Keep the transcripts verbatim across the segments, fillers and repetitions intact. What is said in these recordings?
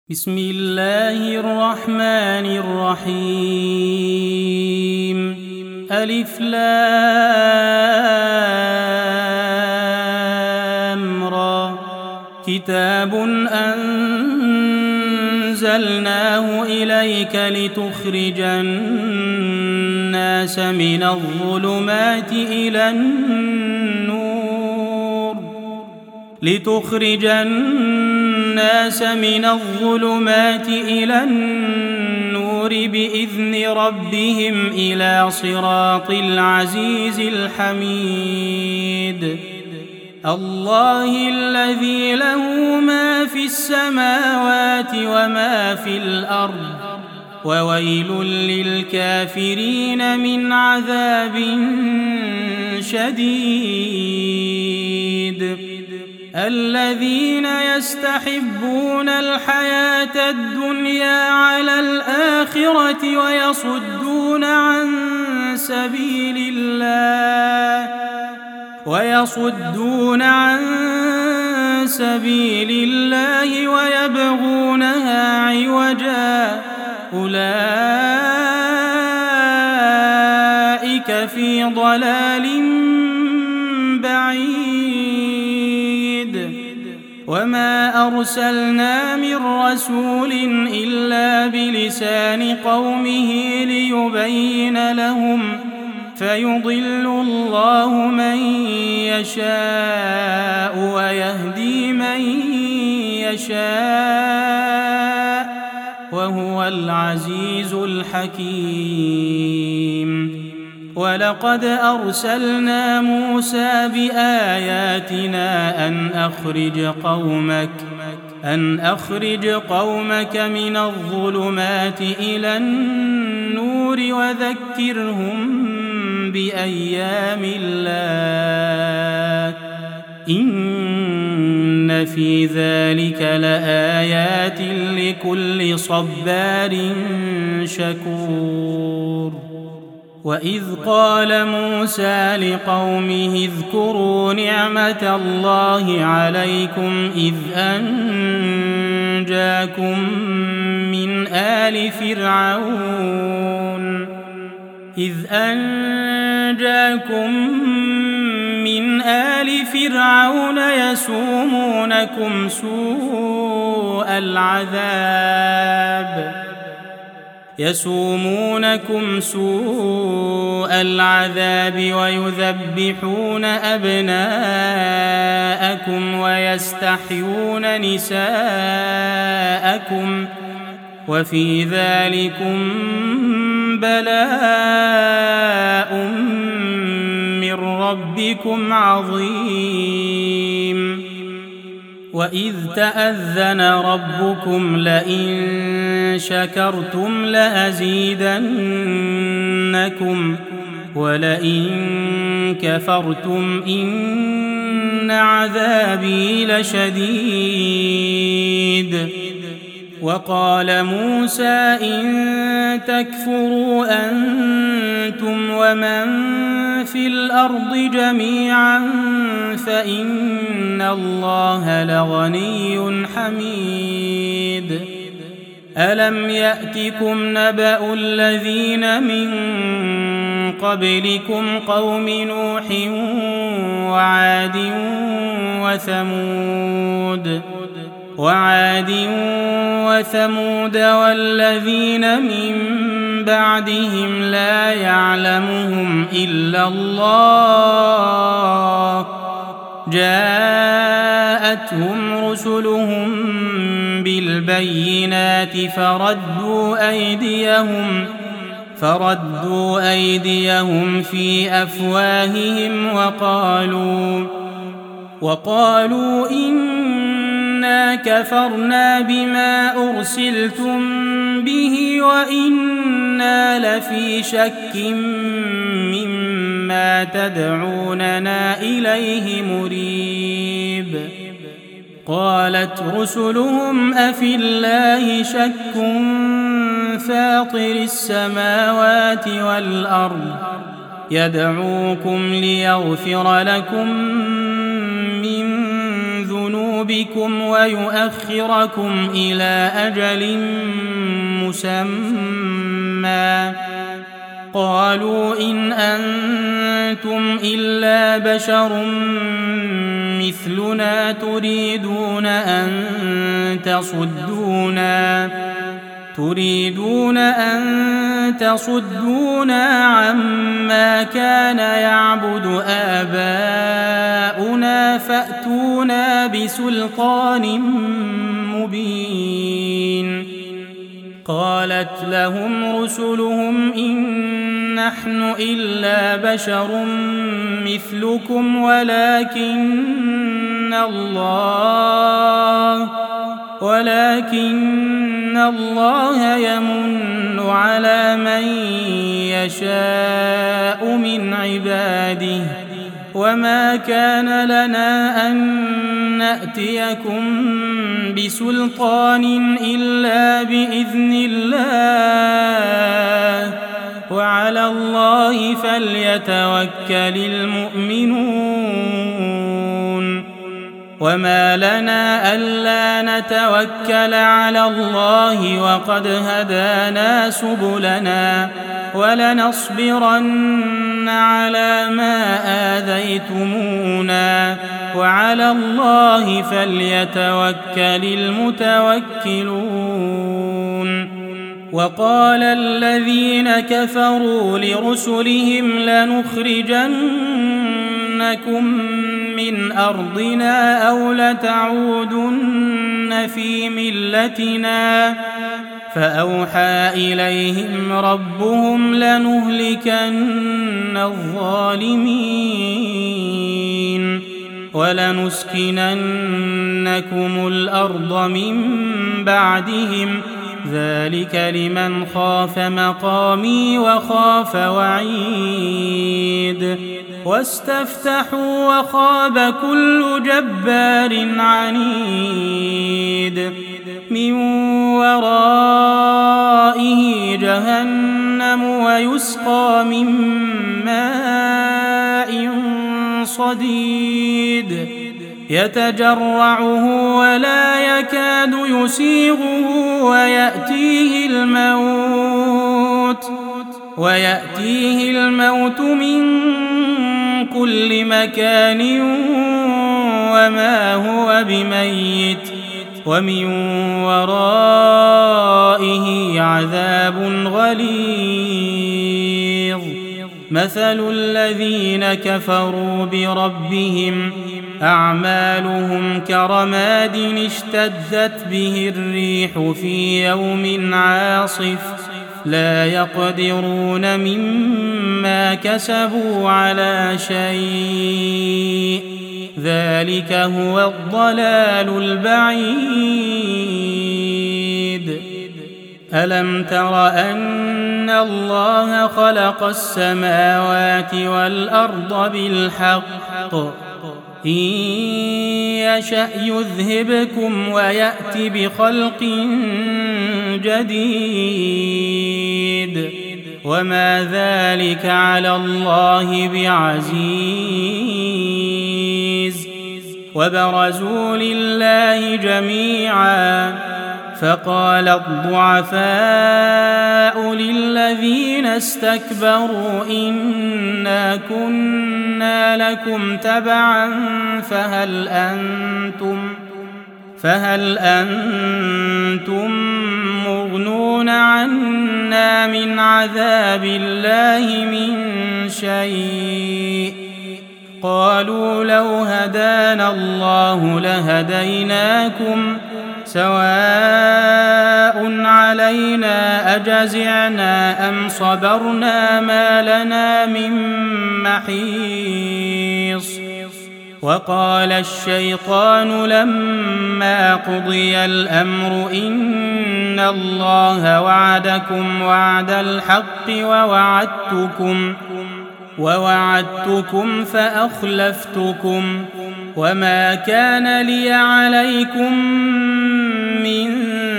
بسم الله الرحمن الرحيم ألف لام را كتاب أنزلناه إليك لتخرج الناس من الظلمات إلى النور لتخرج الناس من الظلمات إلى النور بإذن ربهم إلى صراط العزيز الحميد الله الذي له ما في السماوات وما في الأرض وويل للكافرين من عذاب شديد الذين يستحبون الحياة الدنيا على الآخرة ويصدون عن سبيل الله ويصدون عن سبيل الله ويبغونها عوجا أولئك في ضلال بعيد وما أرسلنا من رسول إلا بلسان قومه ليبين لهم فيضل الله من يشاء ويهدي من يشاء وهو العزيز الحكيم ولقد أرسلنا موسى بآياتنا أن أخرج قومك أن أخرج قومك من الظلمات إلى النور وذكرهم بأيام الله إن في ذلك لآيات لكل صبار شكور وإذ قال موسى لقومه اذكروا نعمة الله عليكم إذ أنجاكم من آل فرعون إذ أنجاكم من آل فرعون يسومونكم سوء العذاب يسومونكم سوء العذاب ويذبحون أبناءكم ويستحيون نساءكم وفي ذلكم بلاء من ربكم عظيم وإذ تأذن ربكم لئن شكرتم لأزيدنكم ولئن كفرتم إن عذابي لشديد وقال موسى إن تكفروا أنتم ومن في الأرض جميعا فإن الله لغني حميد ألم يأتكم نبأ الذين من قبلكم قوم نوح وعاد وثمود وعاد وثمود والذين من بعدهم لا يعلمهم إلا الله جاءتهم رسلهم بالبينات فردوا أيديهم فردوا أيديهم في أفواههم وقالوا وقالوا إنا كفرنا بما أرسلتم به وإنا لفي شك مما تدعوننا إليه مريب قالت رسلهم أفي الله شك فاطر السماوات والأرض يدعوكم ليغفر لكم من ذنوبكم بكم ويؤخركم إلى أجل مسمى قالوا إن أنتم إلا بشر مثلنا تريدون أن تصدونا تريدون أن تصدونا عما كان يعبد آباؤنا فأتونا بسلطان مبين قالت لهم رسلهم إن نحن إلا بشر مثلكم ولكن الله ولكن الله يمن على من يشاء من عباده وما كان لنا أن نأتيكم بسلطان إلا بإذن الله وعلى الله فليتوكل المؤمنون وما لنا ألا نتوكل على الله وقد هدانا سبلنا ولنصبرن على ما آذيتمونا وعلى الله فليتوكل المتوكلون وقال الذين كفروا لرسلهم لنخرجنكم من أرضنا أو لتعودن في ملتنا فأوحى إليهم ربهم لنهلكن الظالمين ولنسكننكم الأرض من بعدهم ذلك لمن خاف مقامي وخاف وعيد واستفتحوا وخاب كل جبار عنيد من ورائه جهنم ويسقى من ماء صديد يتجرعه ولا يكاد يسيغه ويأتيه الموت ويأتيه الموت من كل مكان وما هو بميت ومن ورائه عذاب غليظ مثل الذين كفروا بربهم أعمالهم كرماد اشتدت به الريح في يوم عاصف لا يقدرون مما كسبوا على شيء ذلك هو الضلال البعيد ألم تر أن الله خلق السماوات والأرض بالحق إن يشأ يذهبكم ويأت بخلق جديد وما ذلك على الله بعزيز وبرزوا لله جميعا فقال الضعفاء للذين استكبروا إنا كنا لكم تبعا فهل أنتم فهل أنتم مغنون عنا من عذاب الله من شيء قالوا لو هدانا الله لهديناكم سواء علينا أجزعنا أم صبرنا ما لنا من محيص وقال الشيطان لما قضي الأمر إن الله وعدكم وعد الحق ووعدتكم ووعدتكم فأخلفتكم وما كان لي عليكم من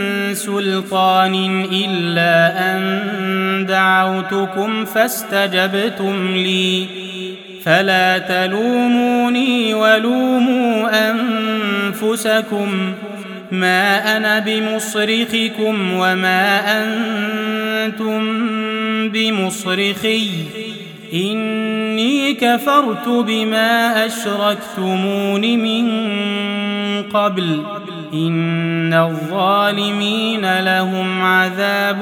سلطان إلا أن دعوتكم فاستجبتم لي فلا تلوموني ولوموا أنفسكم ما أنا بمصرخكم وما أنتم بمصرخي إني كفرت بما أشركتمون من قبل إن الظالمين لهم عذاب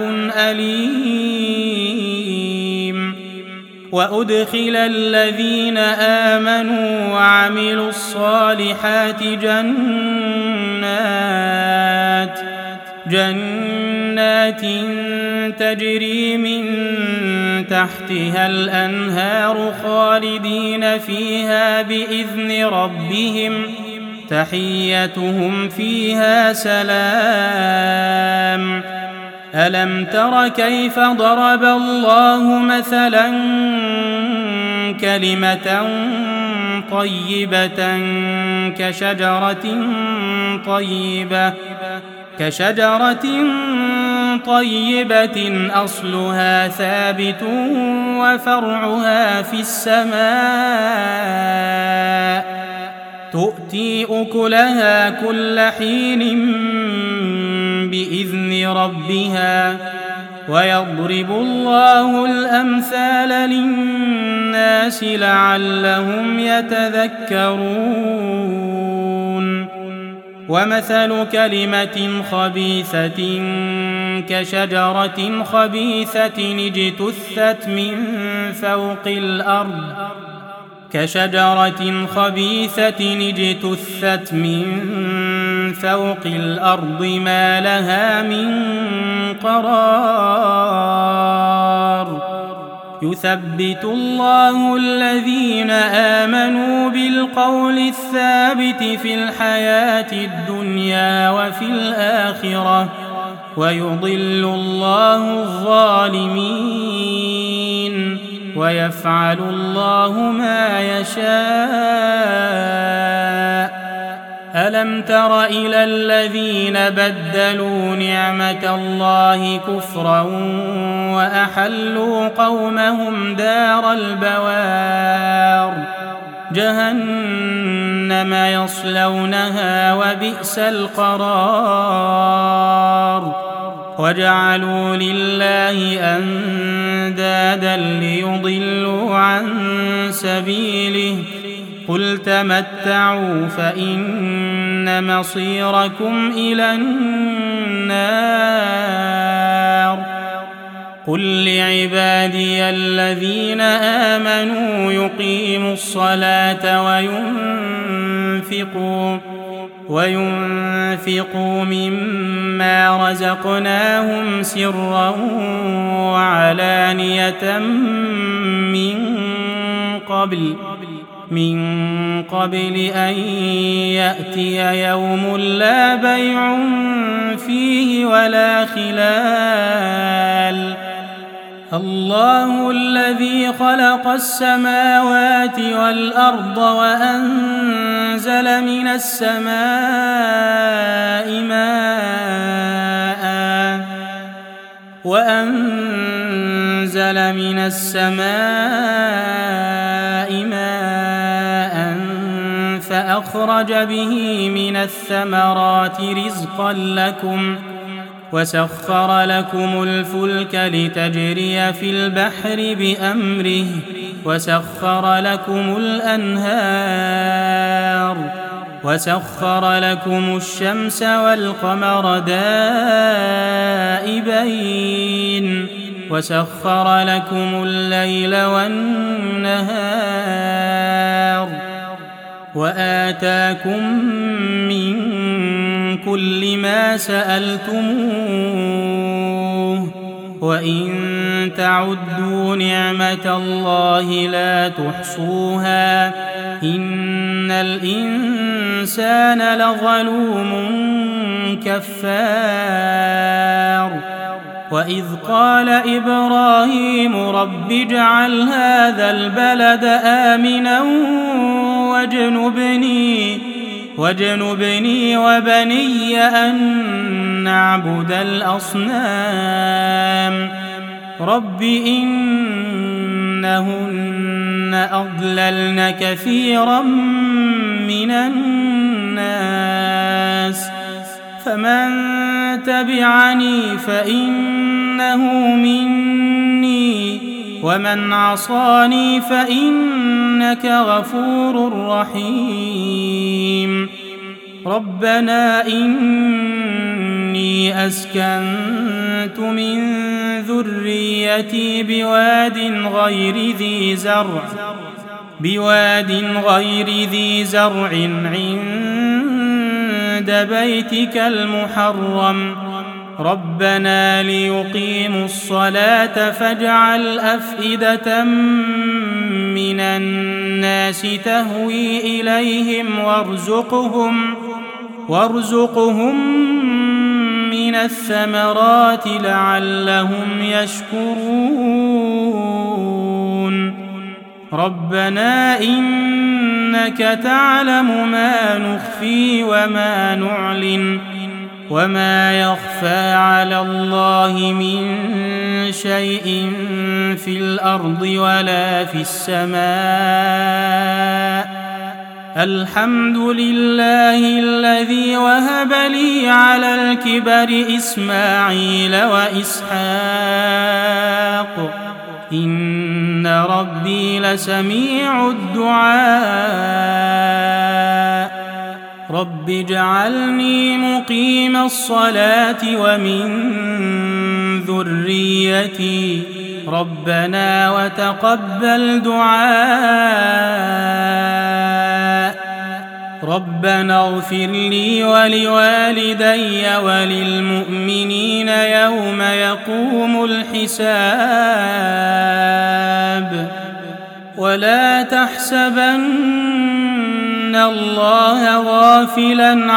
أليم وأدخل الذين آمنوا وعملوا الصالحات جنات جنات تجري من تحتها الأنهار خالدين فيها بإذن ربهم تحيتهم فيها سلام ألم تر كيف ضرب الله مثلا كلمة طيبة كشجرة طيبة كشجرة طيبة أصلها ثابت وفرعها في السماء تؤتي أكلها كل حين بإذن ربها ويضرب الله الأمثال للناس لعلهم يتذكرون ومثل كلمة خبيثة كشجرة خبيثة اجتثت من فوق الأرض كشجرة خبيثة اجتثت من فوق الأرض ما لها من قرار يثبت الله الذين آمنوا بالقول الثابت في الحياة الدنيا وفي الآخرة ويضل الله الظالمين ويفعل الله ما يشاء ألم تر إلى الذين بدلوا نعمة الله كفرا وأحلوا قومهم دار البوار جهنم يصلونها وبئس القرار وجعلوا لله أندادا ليضلوا عن سبيله قل تمتعوا فإن مصيركم إلى النار قل لعبادي الذين آمنوا يقيموا الصلاة وينفقوا وينفقوا مما رزقناهم سرا وعلانية من قبل من قبل أن يأتي يوم لا بيع فيه ولا خلال الله الذي خلق السماوات والأرض وأنزل من السماء ماء وأنزل من السماء ماء فأخرج به من الثمرات رزقا لكم وسخر لكم الفلك لتجري في البحر بأمره وسخر لكم الأنهار وسخر لكم الشمس والقمر دائبين وسخر لكم الليل والنهار وآتاكم من كل ما سألتموه وإن تعدوا نعمة الله لا تحصوها إن الإنسان لظلوم كفار وإذ قال إبراهيم رب اجعل هذا البلد آمنا واجنبني واجنبني وبني أن نعبد الأصنام رب إن إنهن أضللن كثيرا من الناس فمن تبعني فإنه مني ومن عصاني فإنك غفور رحيم ربنا إني أسكنت من ذريتي بواد غير ذي زرع بواد غير ذي زرع عند بيتك المحرم ربنا ليقيموا الصلاة فاجعل أفئدة من الناس تهوي إليهم وارزقهم وارزقهم من الثمرات لعلهم يشكرون ربنا إنك تعلم ما نخفي وما نعلن وما يخفى على الله من شيء في الأرض ولا في السماء الحمد لله الذي وهب لي على الكبر إسماعيل وإسحاق إن ربي لسميع الدعاء رب اجعلني مقيم الصلاة ومن ذريتي ربنا وتقبل دعاء ربنا اغفر لي ولوالدي وللمؤمنين يوم يقوم الحساب ولا تحسبن الله غافلا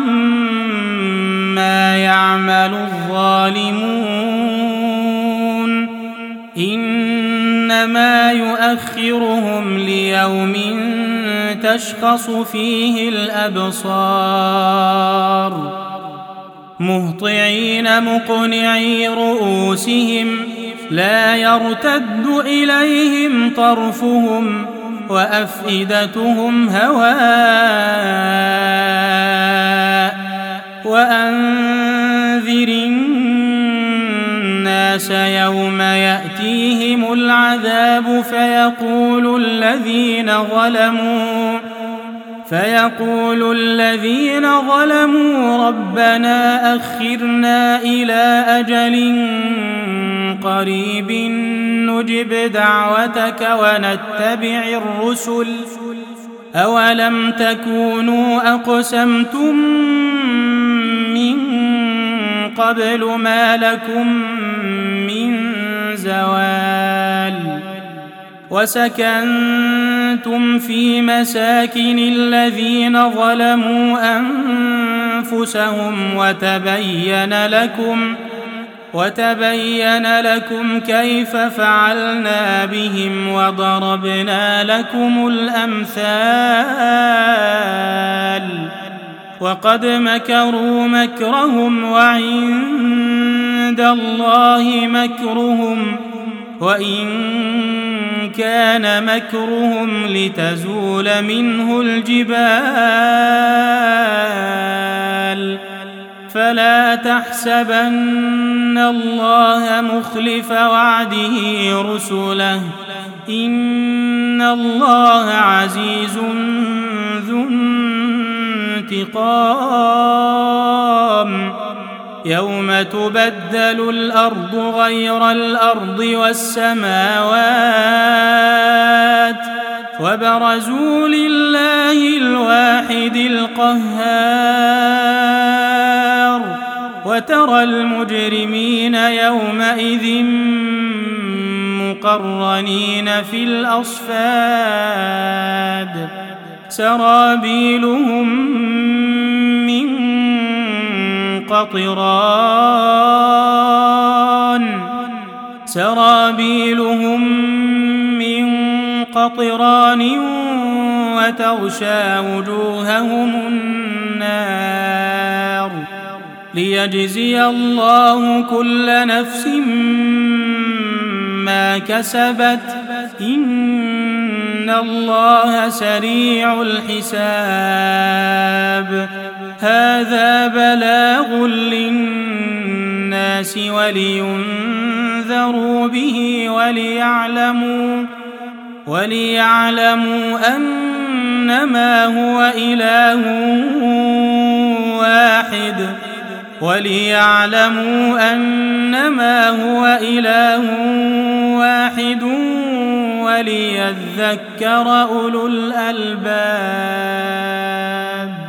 عما يعمل الظالمون إنما يؤخرهم ليوم تشخص فيه الأبصار مهطعين مقنعي رؤوسهم لا يرتد إليهم طرفهم وأفئدتهم هواء وأنذر الناس يوم يأتيهم العذاب فيقول الذين ظلموا فيقول الذين ظلموا ربنا أخرنا إلى أجل قريب نجب دعوتك ونتبع الرسل أولم تكونوا أقسمتم من قبل ما لكم من زوال وسكنتم في مساكن الذين ظلموا أنفسهم وتبين لكم وتبين لكم كيف فعلنا بهم وضربنا لكم الأمثال وقد مكروا مكرهم وعند الله مكرهم وإن كان مكرهم لتزول منه الجبال فلا تحسبن الله مخلف وعده رسله إن الله عزيز ذو انتقام يوم تبدل الأرض غير الأرض والسماوات وبرزوا لله الواحد القهار وترى المجرمين يومئذ مقرنين في الأصفاد سرابيلهم من قطران سرابيلهم من قطران وتغشى وجوههم النار ليجزي الله كل نفس ما كسبت إن الله سريع الحساب. هذا بلاغ للناس ولينذروا به وليعلموا وليعلموا أنما هو إله واحد وليعلموا أنما هو إله واحد وليذكر أولو الألباب.